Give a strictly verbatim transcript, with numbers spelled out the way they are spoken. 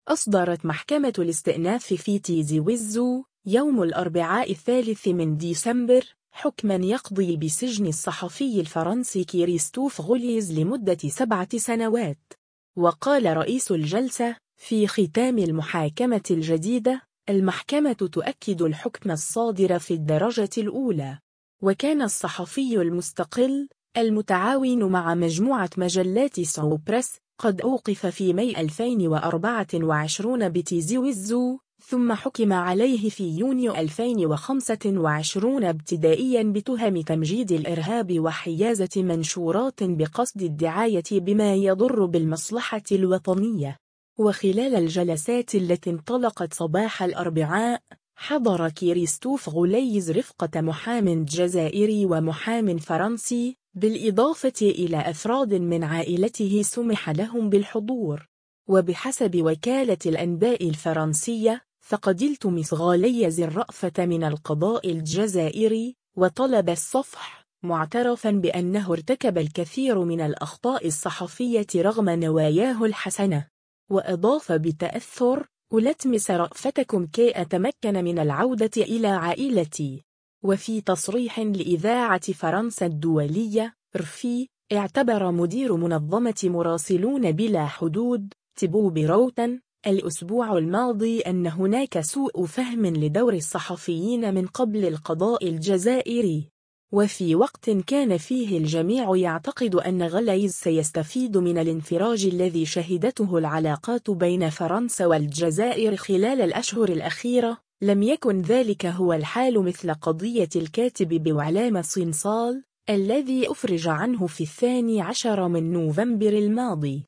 أصدرت محكمة الاستئناف في تيزي ويزو يوم الأربعاء الثالث من ديسمبر حكماً يقضي بسجن الصحفي الفرنسي كريستوف غوليز لمدة سبعة سنوات. وقال رئيس الجلسة في ختام المحاكمة الجديدة: المحكمة تؤكد الحكم الصادر في الدرجة الأولى. وكان الصحفي المستقل المتعاون مع مجموعة مجلات سو بريس قد أوقف في ماي ألفين وأربعة وعشرين بتيزي ويزو، ثم حكم عليه في يونيو ألفين وخمسة وعشرين ابتدائيا بتهم تمجيد الإرهاب وحيازة منشورات بقصد الدعاية بما يضر بالمصلحة الوطنية. وخلال الجلسات التي انطلقت صباح الأربعاء، حضر كريستوف غوليز رفقة محام جزائري ومحام فرنسي، بالإضافة إلى أفراد من عائلته سمح لهم بالحضور. وبحسب وكالة الأنباء الفرنسية، فقد التمس غوليز الرأفة من القضاء الجزائري وطلب الصفح، معترفا بأنه ارتكب الكثير من الأخطاء الصحفية رغم نواياه الحسنة. وأضاف بتأثر: ألتمس رأفتكم كي أتمكن من العودة إلى عائلتي. وفي تصريح لإذاعة فرنسا الدولية رفي، اعتبر مدير منظمة مراسلون بلا حدود تيبو بروتن الأسبوع الماضي أن هناك سوء فهم لدور الصحفيين من قبل القضاء الجزائري. وفي وقت كان فيه الجميع يعتقد أن غوليز سيستفيد من الانفراج الذي شهدته العلاقات بين فرنسا والجزائر خلال الأشهر الأخيرة، لم يكن ذلك هو الحال مثل قضية الكاتب بوعلام صنصال الذي أفرج عنه في الثاني عشر من نوفمبر الماضي.